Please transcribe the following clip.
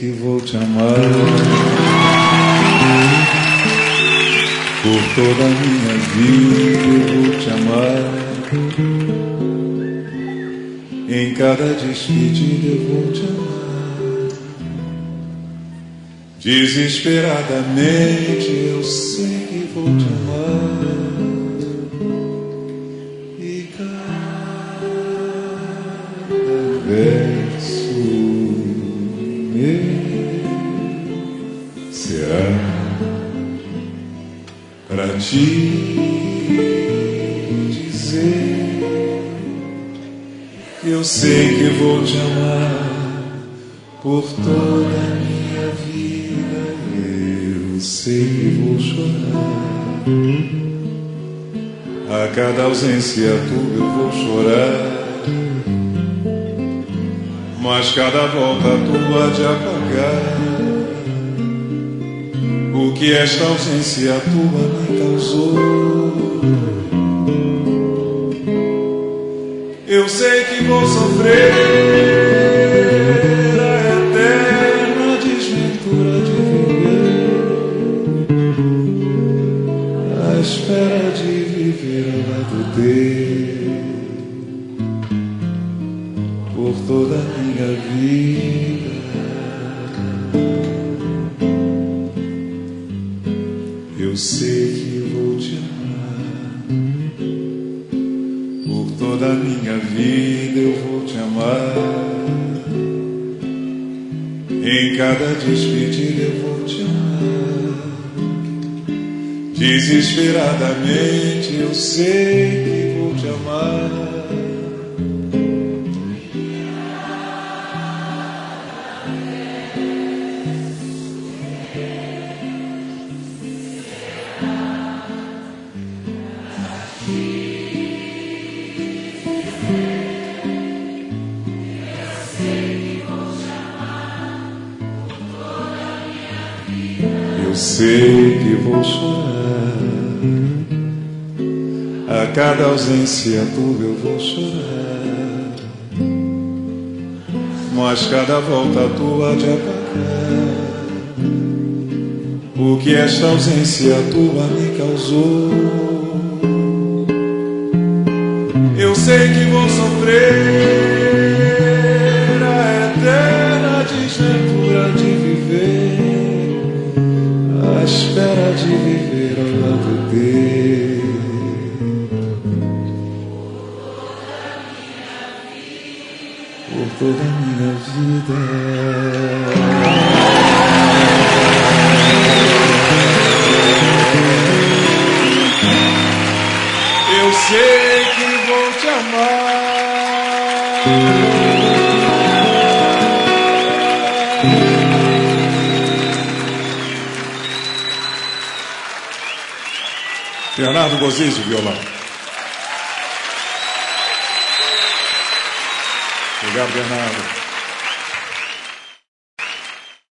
que vou te amar por toda a minha vida, eu vou te amar. Em cada despedida eu vou te amar. Desesperadamente eu sei que vou te amar. E cada verso meu será pra te dizer que eu sei que vou te amar por toda a minha vida. Eu sei que vou chorar a cada ausência tua, eu vou chorar, mas cada volta tua de apagar o que esta ausência tua me causou. Eu sei que vou sofrer a eterna desventura de viver à espera de viver ao lado teu por toda a minha vida. Eu sei que vou te amar por toda a minha vida, eu vou te amar. Em cada despedida eu vou te amar. Desesperadamente eu sei que vou te amar. Eu sei que vou chorar a cada ausência tua, eu vou chorar, mas cada volta tua de apagar o que esta ausência tua me causou. Eu sei que vou sofrer a eterna desventura de viver à espera de viver ao lado teu por toda a minha vida. Eu sei que vou te amar. Bernardo Gozizzi, violão. Obrigado, Bernardo.